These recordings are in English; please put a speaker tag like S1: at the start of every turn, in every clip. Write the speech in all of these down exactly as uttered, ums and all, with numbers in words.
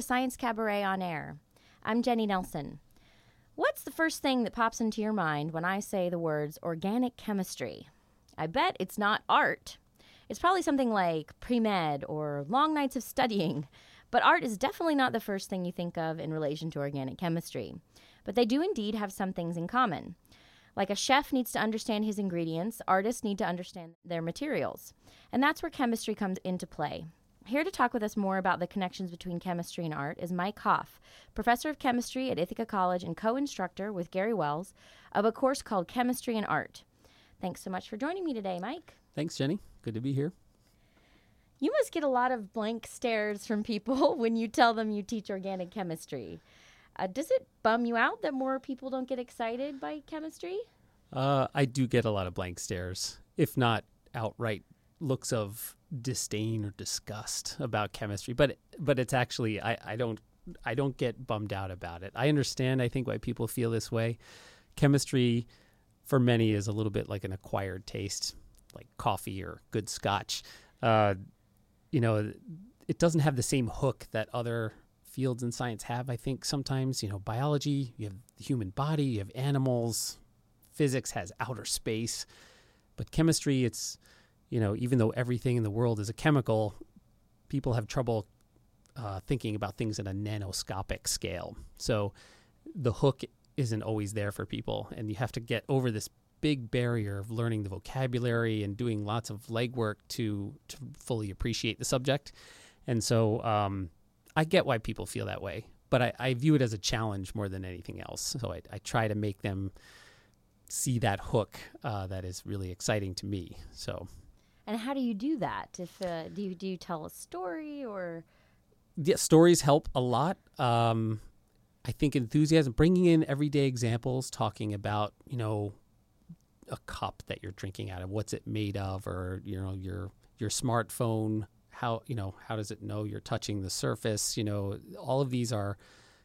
S1: to Science Cabaret on Air. I'm Jenny Nelson. What's the first thing that pops into your mind when I say the words organic chemistry? I bet it's not art. It's probably something like pre-med or long nights of studying. But art is definitely not the first thing you think of in relation to organic chemistry. But they do indeed have some things in common. Like a chef needs to understand his ingredients, artists need to understand their materials. And that's where chemistry comes into play. Here to talk with us more about the connections between chemistry and art is Mike Hoff, professor of chemistry at Ithaca College and co-instructor with Gary Wells of a course called Chemistry and Art. Thanks so much for joining me today, Mike.
S2: Thanks, Jenny. Good to be here.
S1: You must get a lot of blank stares from people when you tell them you teach organic chemistry. Uh, does it bum you out that more people don't get excited by chemistry?
S2: Uh, I do get a lot of blank stares, if not outright looks of disdain or disgust about chemistry. But but it's actually I, I don't I don't get bummed out about it. I understand, I think, why people feel this way. Chemistry, for many, is a little bit like an acquired taste, like coffee or good scotch. Uh, you know, it doesn't have the same hook that other fields in science have. I think sometimes, you know, biology, you have the human body, you have animals, physics has outer space, but chemistry, it's, you know, even though everything in the world is a chemical, people have trouble uh, thinking about things at a nanoscopic scale. So the hook isn't always there for people, and you have to get over this big barrier of learning the vocabulary and doing lots of legwork to to fully appreciate the subject. And so um, I get why people feel that way, but I, I view it as a challenge more than anything else. So I, I try to make them see that hook uh, that is really exciting to me. So.
S1: And how do you do that? If uh, do you do you tell a story or?
S2: Yeah, stories help a lot. Um, I think enthusiasm, bringing in everyday examples, talking about, you know, a cup that you're drinking out of, what's it made of, or, you know, your your smartphone, how, you know, how does it know you're touching the surface? You know, all of these are,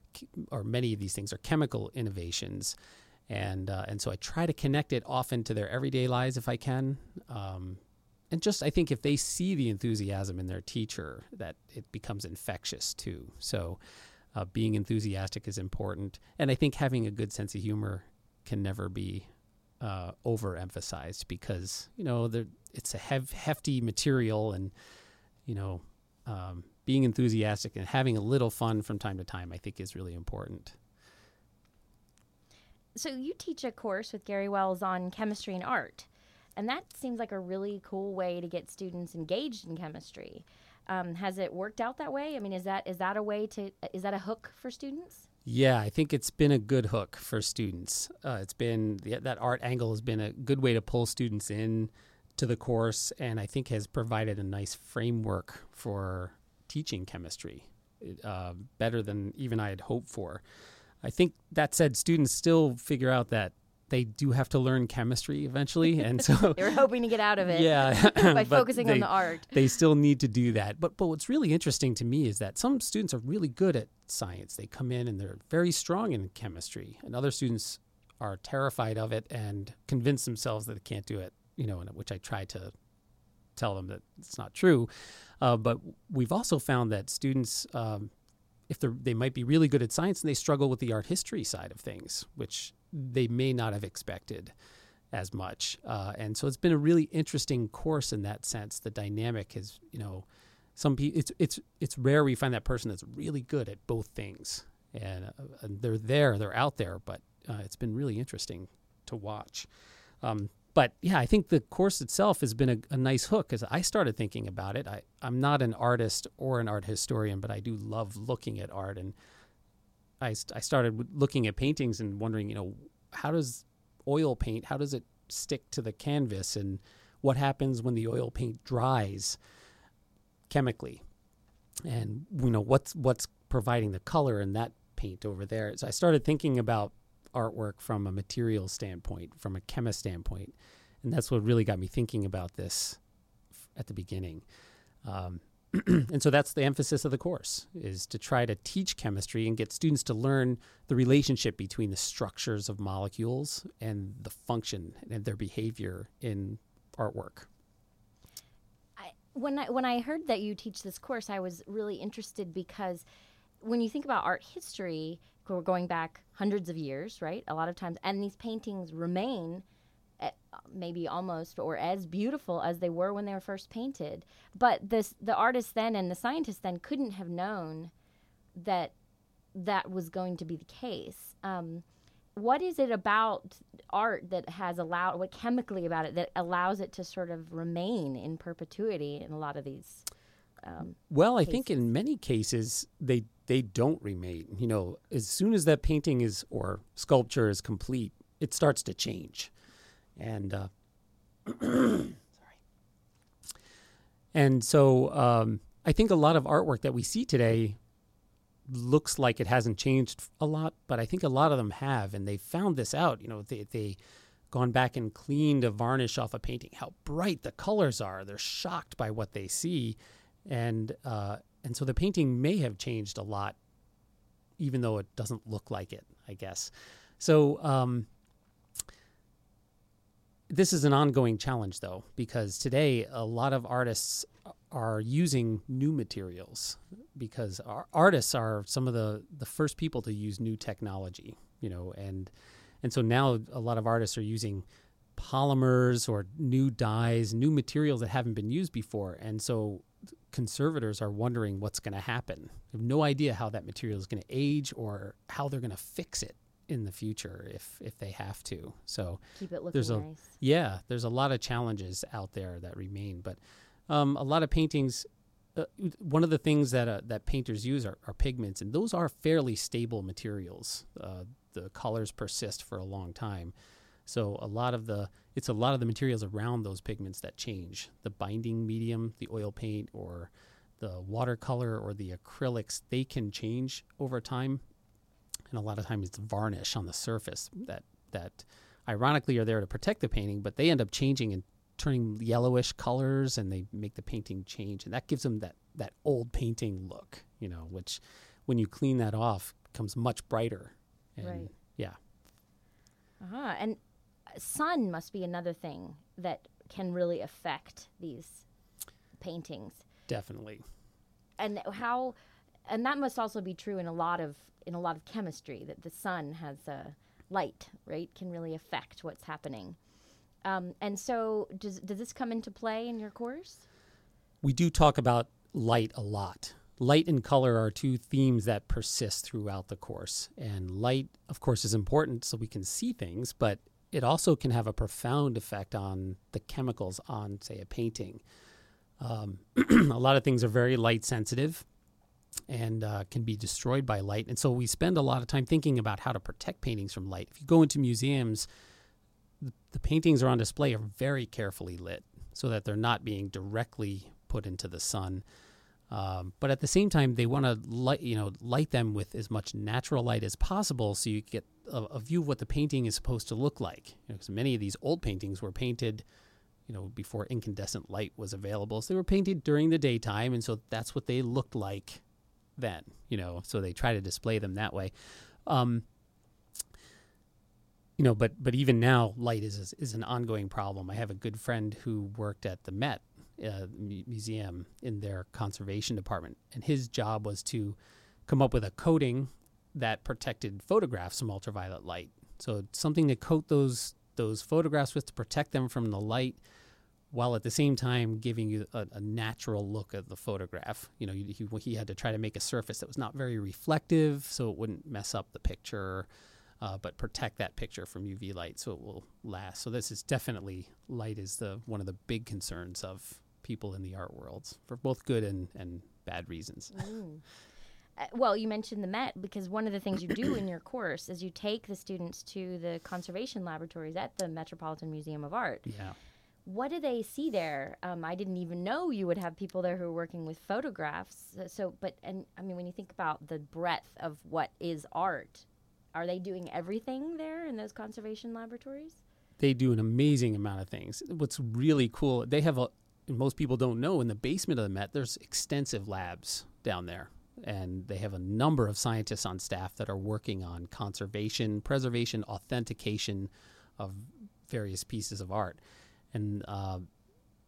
S2: or many of these things are chemical innovations. And uh, and so I try to connect it often to their everyday lives if I can. Um, and just, I think if they see the enthusiasm in their teacher, that it becomes infectious too. So uh, being enthusiastic is important. And I think having a good sense of humor can never be uh, overemphasized because, you know, it's a hev- hefty material and, you know, um, being enthusiastic and having a little fun from time to time, I think is really important.
S1: So you teach a course with Gary Wells on chemistry and art, and that seems like a really cool way to get students engaged in chemistry. Um, has it worked out that way? I mean, is that is that a way to is that a hook for students?
S2: Yeah, I think it's been a good hook for students. Uh, it's been that art angle has been a good way to pull students in to the course, and I think has provided a nice framework for teaching chemistry, uh, better than even I had hoped for. I think that said, students still figure out that they do have to learn chemistry eventually, and so
S1: they were hoping to get out of it.
S2: Yeah,
S1: by focusing
S2: they,
S1: on the art.
S2: They still need to do that. But but what's really interesting to me is that some students are really good at science. They come in and they're very strong in chemistry, and other students are terrified of it and convince themselves that they can't do it. You know, which I try to tell them that it's not true. Uh, but we've also found that students. Um, if they they might be really good at science and they struggle with the art history side of things, which they may not have expected as much. Uh, and so it's been a really interesting course in that sense. The dynamic is, you know, some people, it's, it's, it's rare we find that person that's really good at both things, and, uh, and they're there, they're out there, but uh, it's been really interesting to watch. Um, But yeah, I think the course itself has been a, a nice hook because I started thinking about it. I, I'm not an artist or an art historian, but I do love looking at art. And I, I started looking at paintings and wondering, you know, how does oil paint, how does it stick to the canvas? And what happens when the oil paint dries chemically? And, you know, what's what's providing the color in that paint over there? So I started thinking about artwork from a material standpoint, from a chemist standpoint. And that's what really got me thinking about this f- at the beginning. Um, and so that's the emphasis of the course, is to try to teach chemistry and get students to learn the relationship between the structures of molecules and the function and their behavior in artwork.
S1: I, when I when I heard that you teach this course, I was really interested because when you think about art history, we're going back hundreds of years, right? A lot of times, and these paintings remain uh, maybe almost or as beautiful as they were when they were first painted. But this, the artists then and the scientists then couldn't have known that that was going to be the case. Um, what is it about art that has allowed, what chemically about it that allows it to sort of remain in perpetuity in a lot of these um,
S2: Well, I
S1: cases?
S2: think in many cases they they don't remain. You know, as soon as that painting is or sculpture is complete, it starts to change, and uh, sorry. And so um, I think a lot of artwork that we see today looks like it hasn't changed a lot, but I think a lot of them have, and they found this out. You know, they they gone back and cleaned a varnish off a painting, how bright the colors are. They're shocked by what they see, and uh, and so the painting may have changed a lot, even though it doesn't look like it, I guess. So um, this is an ongoing challenge, though, because today a lot of artists are using new materials, because our artists are some of the, the first people to use new technology, you know, and and so now a lot of artists are using polymers or new dyes, new materials that haven't been used before. And so conservators are wondering what's going to happen. They have no idea how that material is going to age or how they're going to fix it in the future if if they have to. So
S1: keep it looking
S2: there's a
S1: nice.
S2: yeah, there's a lot of challenges out there that remain, but um, a lot of paintings. Uh, one of the things that uh, that painters use are, are pigments, and those are fairly stable materials. Uh, the colors persist for a long time, so a lot of the it's a lot of the materials around those pigments that change. The binding medium, the oil paint, or the watercolor, or the acrylics, they can change over time, and a lot of times it's varnish on the surface that that ironically are there to protect the painting, but they end up changing and turning yellowish colors, and they make the painting change, and that gives them that that old painting look, you know, which when you clean that off becomes much brighter. And
S1: Right.
S2: yeah.
S1: Uh-huh. And sun must be another thing that can really affect these paintings.
S2: Definitely.
S1: And how, and that must also be true in a lot of in a lot of chemistry, that the sun has a light, right, can really affect what's happening. Um, and so, does does this come into play in your course?
S2: We do talk about light a lot. Light and color are two themes that persist throughout the course. And light, of course, is important so we can see things, but it also can have a profound effect on the chemicals on, say, a painting. Um, a lot of things are very light sensitive and uh, can be destroyed by light. And so we spend a lot of time thinking about how to protect paintings from light. If you go into museums, the, the paintings are on display are very carefully lit so that they're not being directly put into the sun. Um, but at the same time, they want to light, you know, light them with as much natural light as possible, so you get a, a view of what the painting is supposed to look like. Because you know, many of these old paintings were painted, you know, before incandescent light was available, so they were painted during the daytime, and so that's what they looked like then. You know, so they try to display them that way. Um, you know, but but even now, light is is an ongoing problem. I have a good friend who worked at the Met Uh, museum in their conservation department, and his job was to come up with a coating that protected photographs from ultraviolet light. So something to coat those those photographs with to protect them from the light, while at the same time giving you a, a natural look at the photograph. You know, he, he had to try to make a surface that was not very reflective, so it wouldn't mess up the picture, uh, but protect that picture from U V light so it will last. So this is definitely, light is the one of the big concerns of people in the art worlds, for both good and, and bad reasons.
S1: Mm. Uh, well, you mentioned the Met, because one of the things you do in your course is you take the students to the conservation laboratories at the Metropolitan Museum of Art.
S2: Yeah.
S1: What do they see there? Um, I didn't even know you would have people there who are working with photographs. So, so, but, and I mean, when you think about the breadth of what is art, are they doing everything there in those conservation laboratories?
S2: They do an amazing amount of things. What's really cool, they have a, most people don't know, in the basement of the Met, there's extensive labs down there. And they have a number of scientists on staff that are working on conservation, preservation, authentication of various pieces of art. And uh,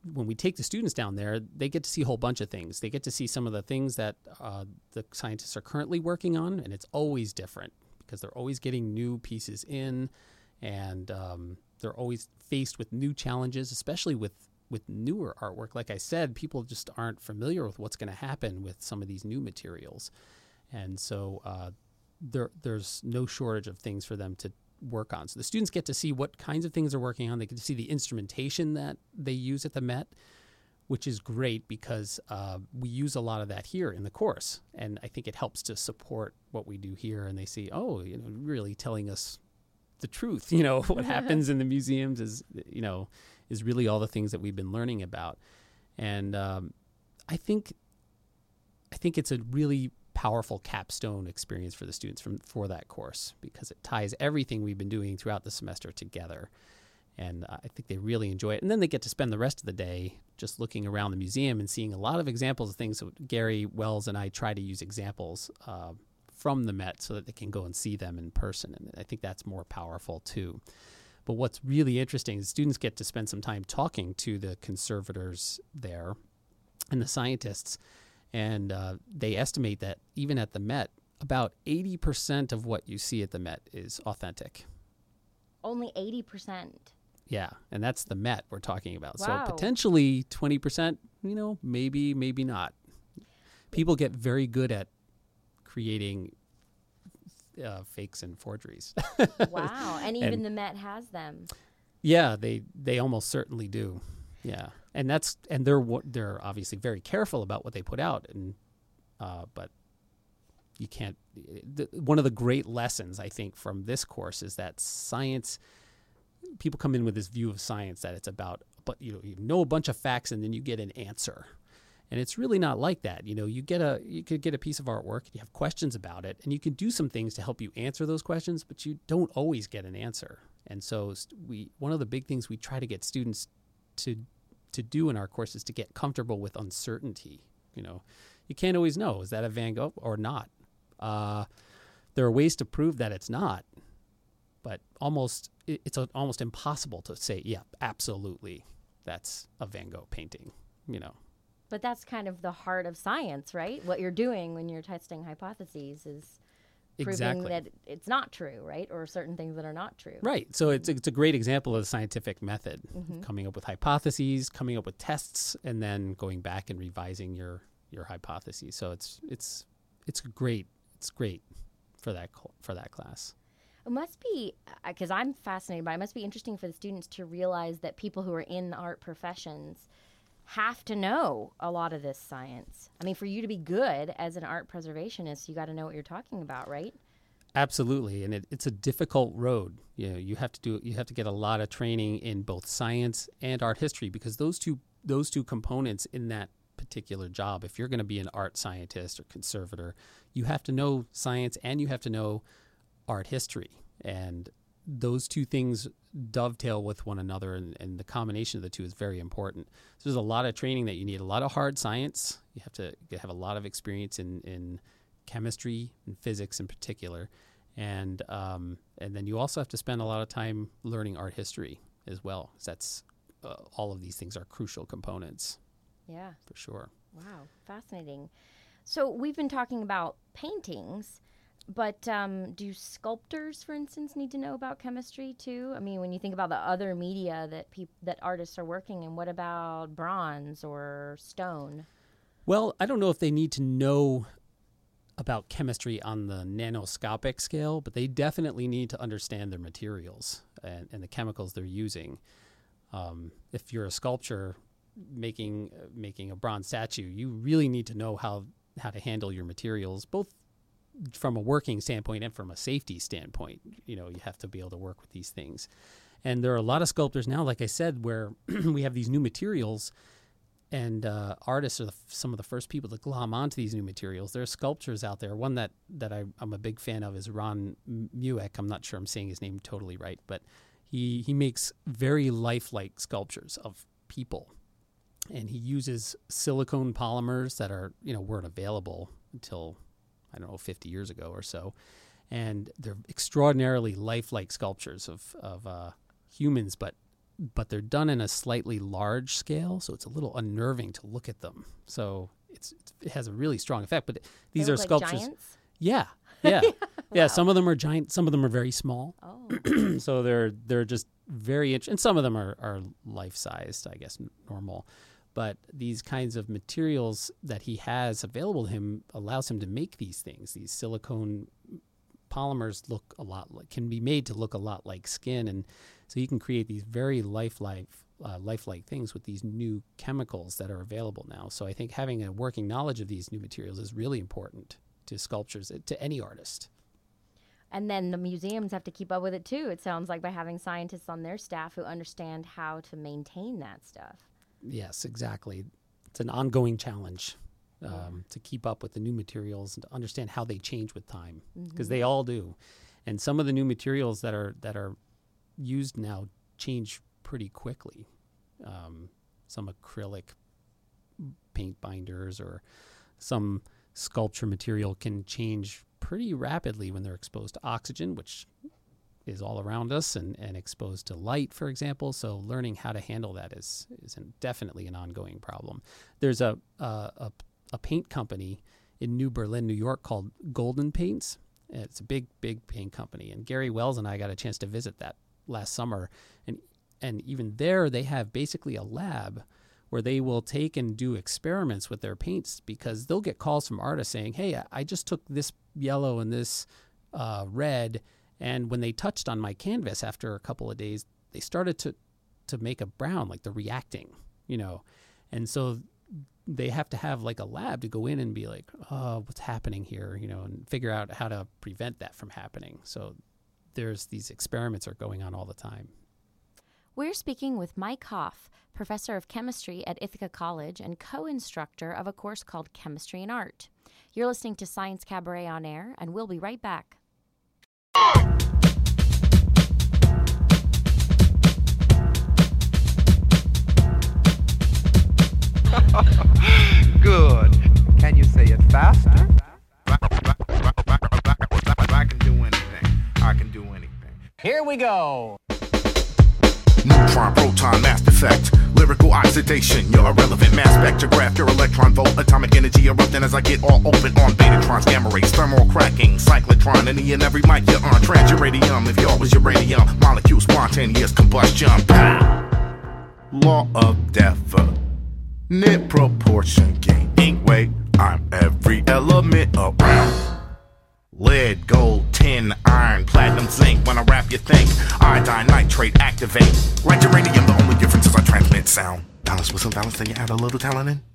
S2: when we take the students down there, they get to see a whole bunch of things. They get to see some of the things that uh, the scientists are currently working on, and it's always different because they're always getting new pieces in, and um, they're always faced with new challenges, especially with, with newer artwork. Like I said, people just aren't familiar with what's going to happen with some of these new materials. And so uh, there, there's no shortage of things for them to work on. So the students get to see what kinds of things they're working on. They get to see the instrumentation that they use at the Met, which is great because uh, we use a lot of that here in the course. And I think it helps to support what we do here. And they see, oh, you know, really telling us the truth. You know, what happens in the museums is, you know, is really all the things that we've been learning about. And um, I think, I think it's a really powerful capstone experience for the students from for that course because it ties everything we've been doing throughout the semester together. And uh, I think they really enjoy it. And then they get to spend the rest of the day just looking around the museum and seeing a lot of examples of things. So Gary Wells and I try to use examples uh, from the Met so that they can go and see them in person. And I think that's more powerful too. But what's really interesting is students get to spend some time talking to the conservators there and the scientists. And uh, they estimate that even at the Met, about eighty percent of what you see at the Met is authentic.
S1: Only eighty percent.
S2: Yeah, and that's the Met we're talking about.
S1: Wow.
S2: So potentially twenty percent, you know, maybe, maybe not. People get very good at creating uh, fakes and forgeries.
S1: Wow, and even
S2: And-
S1: the Met has them.
S2: Yeah, they they almost certainly do. Yeah, and that's and they're wa- they're obviously very careful about what they put out, and uh, but you can't. The, one of the great lessons I think from this course is that science. People come in with this view of science that it's about, but you know, you know a bunch of facts and then you get an answer, and it's really not like that. You know, you get a you could get a piece of artwork, you have questions about it, and you can do some things to help you answer those questions, but you don't always get an answer. And so we one of the big things we try to get students to to do in our course is to get comfortable with uncertainty. You know, you can't always know, is that a Van Gogh or not? Uh, there are ways to prove that it's not, but almost it, it's a, almost impossible to say, yeah, absolutely, that's a Van Gogh painting. You know,
S1: But that's kind of the heart of science, right? What you're doing when you're testing hypotheses is proving
S2: exactly.
S1: that it's not true, right? Or certain things that are not true.
S2: Right. So it's it's a great example of the scientific method,
S1: Mhm.
S2: coming up with hypotheses, coming up with tests, and then going back and revising your your hypotheses. So it's it's it's great. It's great for that cl- for that class.
S1: It must be, because I'm fascinated by it, it must be interesting for the students to realize that people who are in art professions have to know a lot of this science. I mean, for you to be good as an art preservationist, you got to know what you're talking about, right?
S2: Absolutely, and it, it's a difficult road. You know, you have to do you have to get a lot of training in both science and art history because those two those two components in that particular job. If you're going to be an art scientist or conservator, you have to know science and you have to know art history, and those two things dovetail with one another, and, and the combination of the two is very important. So there's a lot of training that you need, a lot of hard science. You have to have a lot of experience in, in chemistry and physics in particular, and um, and then you also have to spend a lot of time learning art history as well. 'Cause that's uh, all of these things are crucial components
S1: Yeah.
S2: for sure.
S1: Wow. Fascinating. So we've been talking about paintings, but um, do sculptors, for instance, need to know about chemistry too? I mean, when you think about the other media that peop- that artists are working in, what about bronze or stone?
S2: Well, I don't know if they need to know about chemistry on the nanoscopic scale, but they definitely need to understand their materials and, and the chemicals they're using. Um, if you're a sculptor making uh, making a bronze statue, you really need to know how, how to handle your materials, both from a working standpoint and from a safety standpoint. You know, you have to be able to work with these things. And there are a lot of sculptors now, like I said, where we have these new materials, and uh, artists are the, some of the first people to glom onto these new materials. There are sculptures out there. One that, that I, I'm a big fan of is Ron Mueck. I'm not sure I'm saying his name totally right, but he, he makes very lifelike sculptures of people. And he uses silicone polymers that are, you know, weren't available until, I don't know, fifty years ago or so. And they're extraordinarily lifelike sculptures of, of uh, humans, but but they're done in a slightly large scale, so it's a little unnerving to look at them. So it's, it has a really strong effect. But these
S1: They
S2: are
S1: look
S2: sculptures.
S1: Like giants?
S2: Yeah, yeah,
S1: Wow.
S2: yeah. Some of them are giant. Some of them are very small.
S1: Oh.
S2: So they're they're just very interesting. And some of them are, are life sized, I guess, n- normal. But these kinds of materials that he has available to him allows him to make these things. These silicone polymers look a lot like, can be made to look a lot like skin, and so you can create these very lifelike, uh, lifelike things with these new chemicals that are available now. So I think having a working knowledge of these new materials is really important to sculptures, to any artist.
S1: And then the museums have to keep up with it too, it sounds like, by having scientists on their staff who understand how to maintain that stuff.
S2: Yes, exactly. It's an ongoing challenge um,
S1: Yeah.
S2: to keep up with the new materials and to understand how they change with time, because
S1: Mhm.
S2: they all do. And some of the new materials that are that are used now change pretty quickly. Um, some acrylic paint binders or some sculpture material can change pretty rapidly when they're exposed to oxygen, which is all around us, and, and exposed to light, for example. So learning how to handle that is is an, definitely an ongoing problem. There's a, a a a paint company in New Berlin, New York, called Golden Paints. It's a big, big paint company, and Gary Wells and I got a chance to visit that last summer, and and even there they have basically a lab where they will take and do experiments with their paints, because they'll get calls from artists saying, "Hey, I- I just took this yellow and this uh, red, and when they touched on my canvas after a couple of days, they started to to make a brown, like they're reacting, you know." And so they have to have like a lab to go in and be like, "Oh, what's happening here?" you know, and figure out how to prevent that from happening. So there's these experiments are going on all the time.
S1: We're speaking with Mike Hoff, professor of chemistry at Ithaca College and co-instructor of a course called Chemistry and Art. You're listening to Science Cabaret on Air, and we'll be right back.
S3: Good. Can you say it faster? I can do anything. I can do anything.
S4: Here we go.
S5: Neutron, proton, mass effect, lyrical oxidation, your irrelevant mass spectrograph, your electron volt, atomic energy erupting as I get all open on betatrons, gamma rays, thermal cracking, cyclotron, any and every mic you're on, transuranium, if y'all was uranium, molecule spontaneous combustion, pow! Law of definite proportion, gain ink weight, I'm every element around. Lead, gold, tin, iron, platinum, zinc. When I rap, you think iodine, nitrate, activate. Like uranium, the only difference is I transmit sound. Balance with some balance, then you add a little talent in.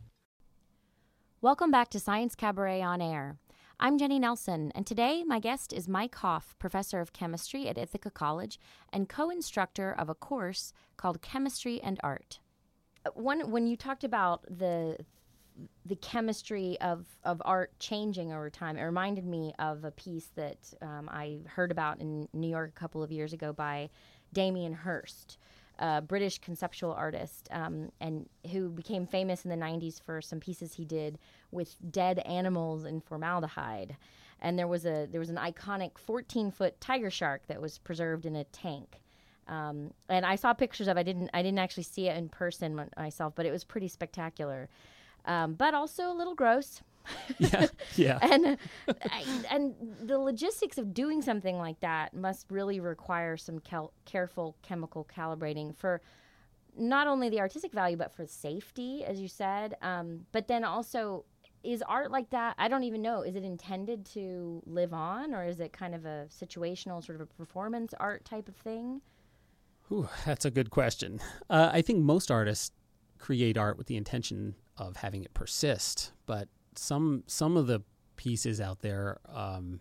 S1: Welcome back to Science Cabaret on Air. I'm Jenny Nelson, and today my guest is Mike Hoff, professor of chemistry at Ithaca College and co-instructor of a course called Chemistry and Art. One, when you talked about the the chemistry of, of art changing over time, it reminded me of a piece that um, I heard about in New York a couple of years ago by Damien Hirst, a British conceptual artist, um, and who became famous in the nineties for some pieces he did with dead animals in formaldehyde. And there was a there was an iconic fourteen-foot tiger shark that was preserved in a tank. Um, and I saw pictures of it. I didn't I didn't actually see it in person myself, but it was pretty spectacular. Um, but also a little gross.
S2: Yeah, yeah.
S1: and I, and the logistics of doing something like that must really require some cal- careful chemical calibrating for not only the artistic value, but for safety, as you said. Um, but then also, is art like that? I don't even know. Is it intended to live on, or is it kind of a situational sort of a performance art type of thing?
S2: Ooh, that's a good question. Uh, I think most artists create art with the intention of having it persist, but some some of the pieces out there, um,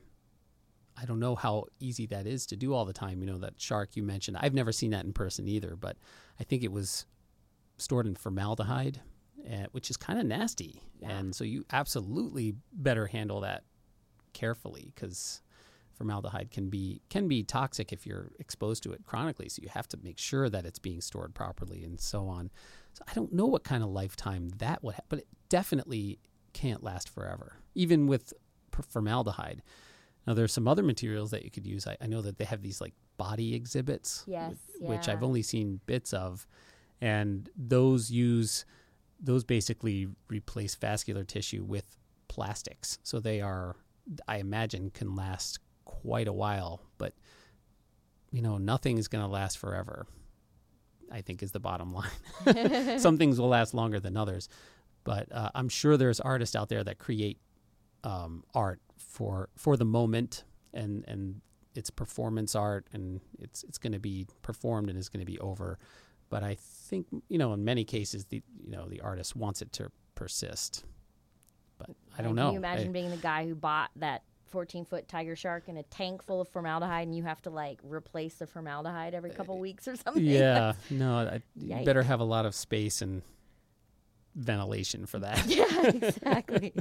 S2: I don't know how easy that is to do all the time. You know, that shark you mentioned, I've never seen that in person either, but I think it was stored in formaldehyde, uh, which is kind of nasty.
S1: Yeah.
S2: And so you absolutely better handle that carefully, because formaldehyde can be can be toxic if you're exposed to it chronically. So you have to make sure that it's being stored properly and so on. So I don't know what kind of lifetime that would have, but it definitely can't last forever, even with formaldehyde. Now, there's some other materials that you could use. I, I know that they have these like body exhibits,
S1: Yes,
S2: wh- which
S1: yeah.
S2: I've only seen bits of, and those use those basically replace vascular tissue with plastics. So they are, I imagine, can last quite a while, but you know, nothing is going to last forever, I think is the bottom line. Some things will last longer than others, but uh, I'm sure there's artists out there that create um, art for for the moment, and and it's performance art, and it's it's going to be performed and it's going to be over. But I think, you know, in many cases, the you know the artist wants it to persist. But I don't
S1: And
S2: know.
S1: Can you imagine
S2: I-
S1: being the guy who bought that fourteen-foot tiger shark in a tank full of formaldehyde, and you have to like replace the formaldehyde every couple weeks or something?
S2: Yeah, no, I, you
S1: Yikes.
S2: better have a lot of space and ventilation for that.
S1: Yeah, exactly.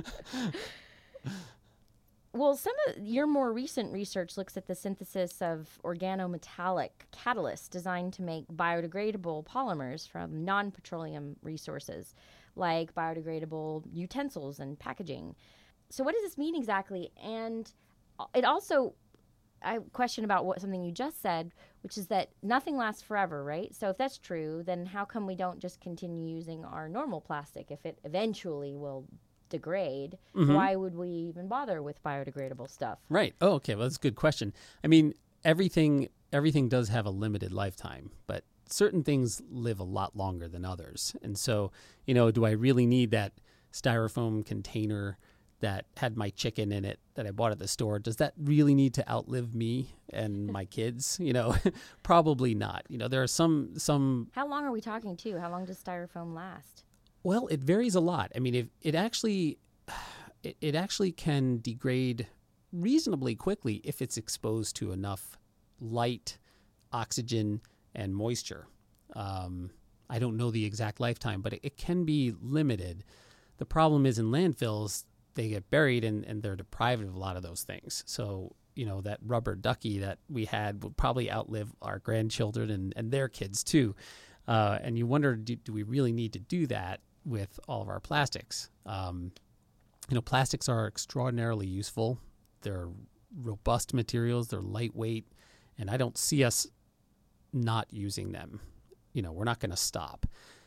S1: Well, some of your more recent research looks at the synthesis of organometallic catalysts designed to make biodegradable polymers from non-petroleum resources, like biodegradable utensils and packaging. So what does this mean exactly? And it also, I question about what something you just said, which is that nothing lasts forever, right? So if that's true, then how come we don't just continue using our normal plastic if it eventually will degrade?
S2: Mhm.
S1: Why would we even bother with biodegradable stuff?
S2: Right. Oh, okay. Well, that's a good question. I mean, everything everything does have a limited lifetime, but certain things live a lot longer than others. And so, you know, do I really need that styrofoam container that had my chicken in it that I bought at the store? Does that really need to outlive me and my kids? You know, probably not. You know, there are some some
S1: How long are we talking too? How long does styrofoam last?
S2: Well, it varies a lot. I mean, if it actually, it, it actually can degrade reasonably quickly if it's exposed to enough light, oxygen, and moisture. Um, I don't know the exact lifetime, but it, it can be limited. The problem is in landfills, they get buried and, and they're deprived of a lot of those things. So, you know, that rubber ducky that we had would probably outlive our grandchildren and, and their kids too. Uh, and you wonder, do, do we really need to do that with all of our plastics? Um, you know, plastics are extraordinarily useful. They're robust materials. They're lightweight. And I don't see us not using them. You know, we're not going to stop.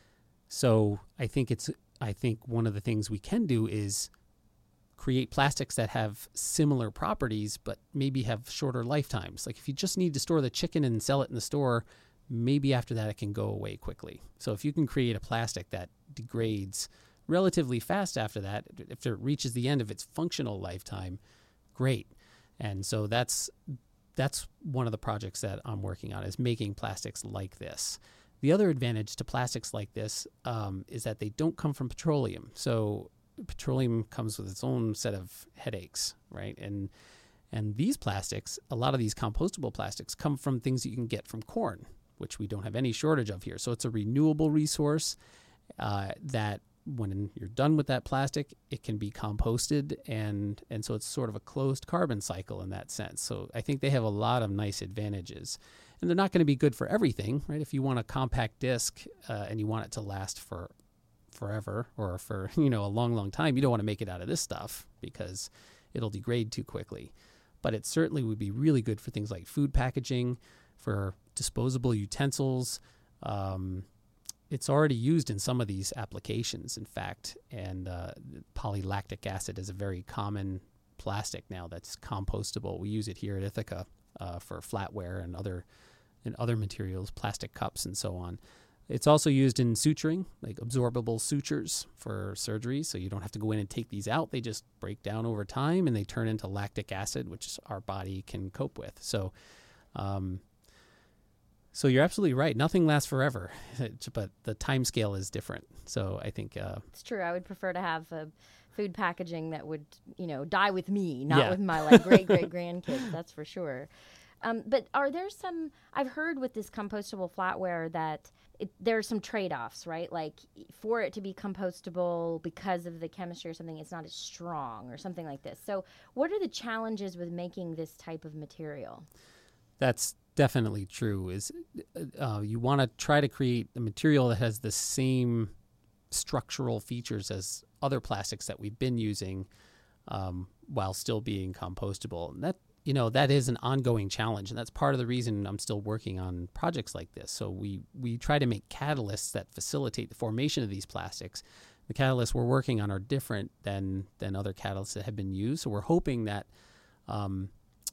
S2: So I think it's, I think one of the things we can do is create plastics that have similar properties, but maybe have shorter lifetimes. Like if you just need to store the chicken and sell it in the store, maybe after that it can go away quickly. So if you can create a plastic that degrades relatively fast after that, if it reaches the end of its functional lifetime, great. And so that's that's one of the projects that I'm working on, is making plastics like this. The other advantage to plastics like this um, is that they don't come from petroleum. So petroleum comes with its own set of headaches, right? And and these plastics, a lot of these compostable plastics, come from things that you can get from corn, which we don't have any shortage of here. So it's a renewable resource uh, that when you're done with that plastic, it can be composted, and and so it's sort of a closed carbon cycle in that sense. So I think they have a lot of nice advantages. And they're not going to be good for everything, right? If you want a compact disc uh, and you want it to last for forever or for, you know, a long, long time, you don't want to make it out of this stuff because it'll degrade too quickly. But it certainly would be really good for things like food packaging, for disposable utensils. Um, it's already used in some of these applications, in fact, and uh, polylactic acid is a very common plastic now that's compostable. We use it here at Ithaca uh, for flatware and other and other materials, plastic cups and so on. It's also used in suturing, like absorbable sutures for surgery, so you don't have to go in and take these out. They just break down over time, and they turn into lactic acid, which our body can cope with. So um, so you're absolutely right. Nothing lasts forever, but the time scale is different. So I think... Uh,
S1: It's true. I would prefer to have a food packaging that would, you know, die with me, not
S2: Yeah.
S1: with my like great great grandkids. That's for sure. Um, but are there some? I've heard with this compostable flatware that it, there are some trade-offs, right? Like for it to be compostable because of the chemistry or something, it's not as strong or something like this. So, what are the challenges with making this type of material?
S2: That's definitely true. Is uh, you want to try to create a material that has the same structural features as other plastics that we've been using, um, while still being compostable. And that, you know, that is an ongoing challenge, and that's part of the reason I'm still working on projects like this. So we we try to make catalysts that facilitate the formation of these plastics. The catalysts we're working on are different than than other catalysts that have been used. So we're hoping that um,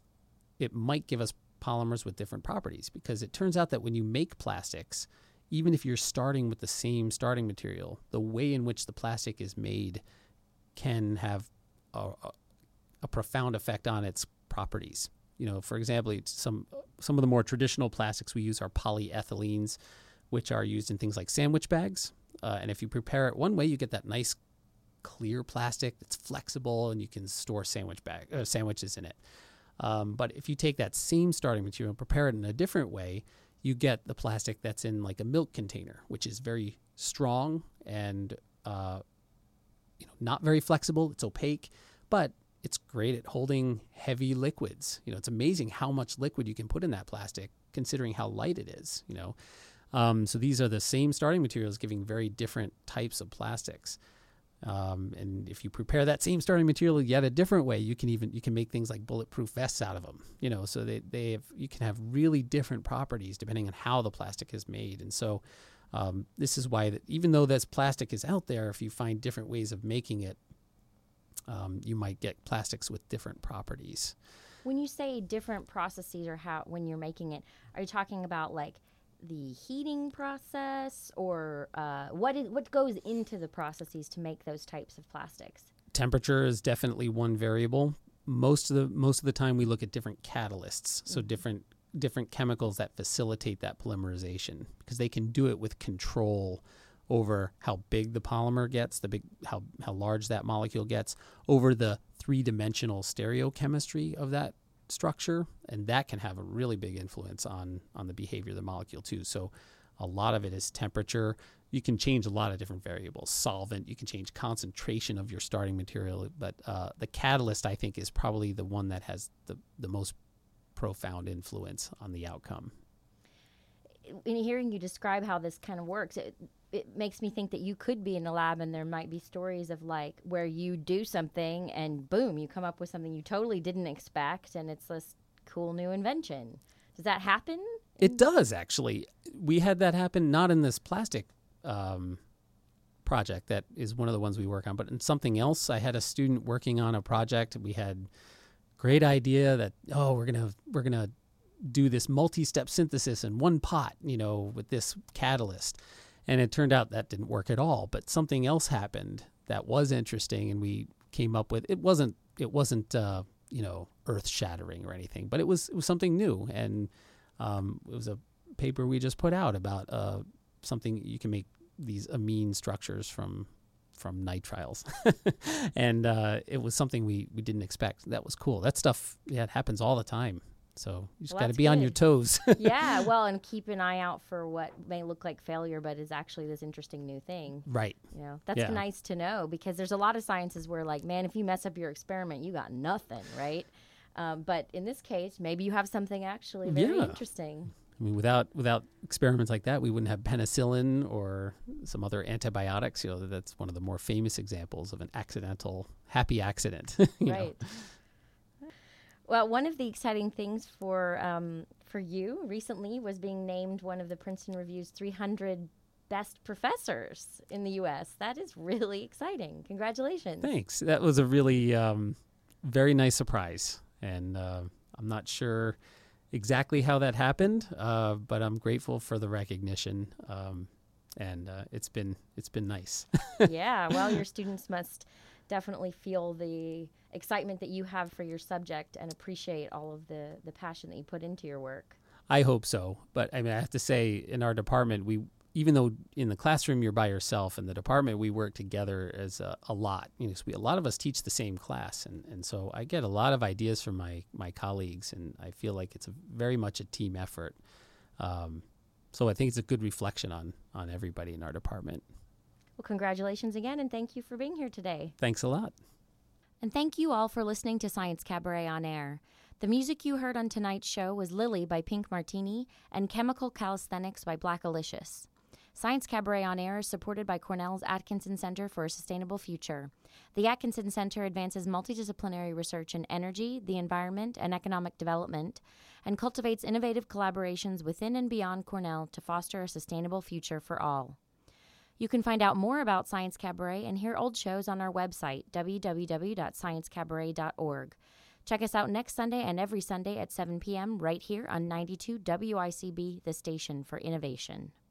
S2: it might give us polymers with different properties, because it turns out that when you make plastics, even if you're starting with the same starting material, the way in which the plastic is made can have a, a, a profound effect on its properties. You know, for example, it's some some of the more traditional plastics we use are polyethylenes, which are used in things like sandwich bags. Uh, and if you prepare it one way, you get that nice clear plastic that's flexible, and you can store sandwich bag uh, sandwiches in it. Um, but if you take that same starting material and prepare it in a different way, you get the plastic that's in like a milk container, which is very strong and uh, you know, not very flexible. It's opaque, but it's great at holding heavy liquids. You know, it's amazing how much liquid you can put in that plastic, considering how light it is. You know, um, so these are the same starting materials giving very different types of plastics. Um, and if you prepare that same starting material yet a different way, you can even you can make things like bulletproof vests out of them. You know, so they they have you can have really different properties depending on how the plastic is made. And so um, this is why that even though this plastic is out there, if you find different ways of making it, um, you might get plastics with different properties.
S1: When you say different processes or how when you're making it, are you talking about like the heating process, or uh, what is what goes into the processes to make those types of plastics? Temperature
S2: is definitely one variable. Most of the most of the time, we look at different catalysts, so mm-hmm. different different chemicals that facilitate that polymerization, because they can do it with control over how big the polymer gets, the big how how large that molecule gets, over the three-dimensional stereochemistry of that structure, and that can have a really big influence on on the behavior of the molecule too. So a lot of it is temperature. You can change a lot of different variables. Solvent, you can change concentration of your starting material, but uh, the catalyst, I think, is probably the one that has the, the most profound influence on the outcome.
S1: In hearing you describe how this kind of works, it, it makes me think that you could be in a lab and there might be stories of like where you do something and boom, you come up with something you totally didn't expect, and it's this cool new invention. Does that happen?
S2: It does, actually. We had that happen not in this plastic um, project that is one of the ones we work on, but in something else. I had a student working on a project. We had great idea that, oh, we're gonna we're gonna do this multi-step synthesis in one pot, you know, with this catalyst. And it turned out that didn't work at all. But something else happened that was interesting, and we came up with it. wasn't it wasn't uh, you know, earth-shattering or anything, but it was it was something new, and um, it was a paper we just put out about uh, something you can make these amine structures from from nitriles, and uh, it was something we we didn't expect. That was cool. That stuff, yeah, it happens all the time. So you just well, got to be good. On your toes.
S1: Yeah, well, and keep an eye out for what may look like failure, but is actually this interesting new thing.
S2: Right.
S1: You know, that's
S2: yeah.
S1: nice to know, because there's a lot of sciences where, like, man, if you mess up your experiment, you got nothing, right? Um, but in this case, maybe you have something actually very
S2: yeah.
S1: interesting.
S2: I mean, without without experiments like that, we wouldn't have penicillin or some other antibiotics. You know, that's one of the more famous examples of an accidental, happy accident. you
S1: right. Know? Well, one of the exciting things for um, for you recently was being named one of the Princeton Review's three hundred best professors in the U S That is really exciting. Congratulations.
S2: Thanks. That was a really um, very nice surprise. And uh, I'm not sure exactly how that happened, uh, but I'm grateful for the recognition. Um, and uh, it's been it's been nice.
S1: Yeah. Well, your students must definitely feel the excitement that you have for your subject and appreciate all of the, the passion that you put into your work.
S2: I hope so. But I mean, I have to say, in our department, we even though in the classroom you're by yourself, in the department we work together as a, a lot. You know, so we, a lot of us teach the same class, and, and so I get a lot of ideas from my, my colleagues, and I feel like it's a, very much a team effort. Um, so I think it's a good reflection on on everybody in our department.
S1: Well, congratulations again, and thank you for being here today.
S2: Thanks a lot.
S1: And thank you all for listening to Science Cabaret on Air. The music you heard on tonight's show was Lily by Pink Martini and Chemical Calisthenics by Black Alicious. Science Cabaret on Air is supported by Cornell's Atkinson Center for a Sustainable Future. The Atkinson Center advances multidisciplinary research in energy, the environment, and economic development, and cultivates innovative collaborations within and beyond Cornell to foster a sustainable future for all. You can find out more about Science Cabaret and hear old shows on our website, w w w dot science cabaret dot org. Check us out next Sunday and every Sunday at seven p.m. right here on ninety-two W I C B, the station for innovation.